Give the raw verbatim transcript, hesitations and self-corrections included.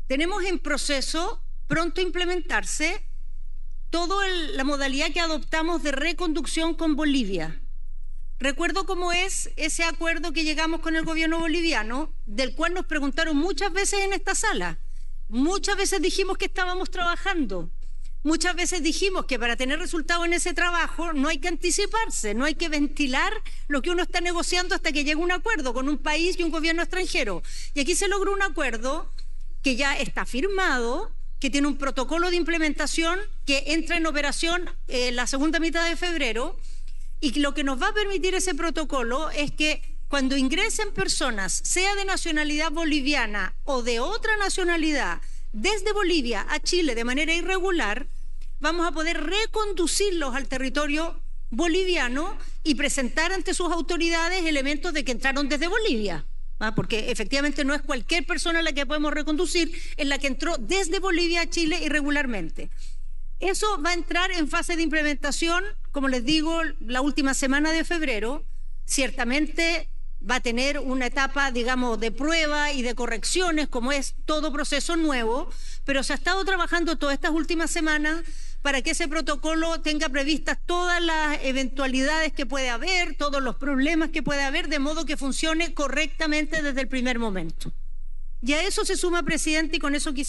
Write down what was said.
Tenemos en proceso, pronto a implementarse, toda la modalidad que adoptamos de reconducción con Bolivia. Recuerdo cómo es ese acuerdo que llegamos con el gobierno boliviano, del cual nos preguntaron muchas veces en esta sala. Muchas veces dijimos que estábamos trabajando. Muchas veces dijimos que para tener resultados en ese trabajo no hay que anticiparse, no hay que ventilar lo que uno está negociando hasta que llegue un acuerdo con un país y un gobierno extranjero. Y aquí se logró un acuerdo que ya está firmado, que tiene un protocolo de implementación que entra en operación eh, la segunda mitad de febrero, y lo que nos va a permitir ese protocolo es que cuando ingresen personas, sea de nacionalidad boliviana o de otra nacionalidad, desde Bolivia a Chile de manera irregular, vamos a poder reconducirlos al territorio boliviano y presentar ante sus autoridades elementos de que entraron desde Bolivia. ¿Ah? Porque efectivamente no es cualquier persona a la que podemos reconducir, es la que entró desde Bolivia a Chile irregularmente. Eso va a entrar en fase de implementación, como les digo, la última semana de febrero. Ciertamente va a tener una etapa, digamos, de prueba y de correcciones, como es todo proceso nuevo, pero se ha estado trabajando todas estas últimas semanas para que ese protocolo tenga previstas todas las eventualidades que puede haber, todos los problemas que puede haber, de modo que funcione correctamente desde el primer momento. Y a eso se suma, presidente, y con eso quisiera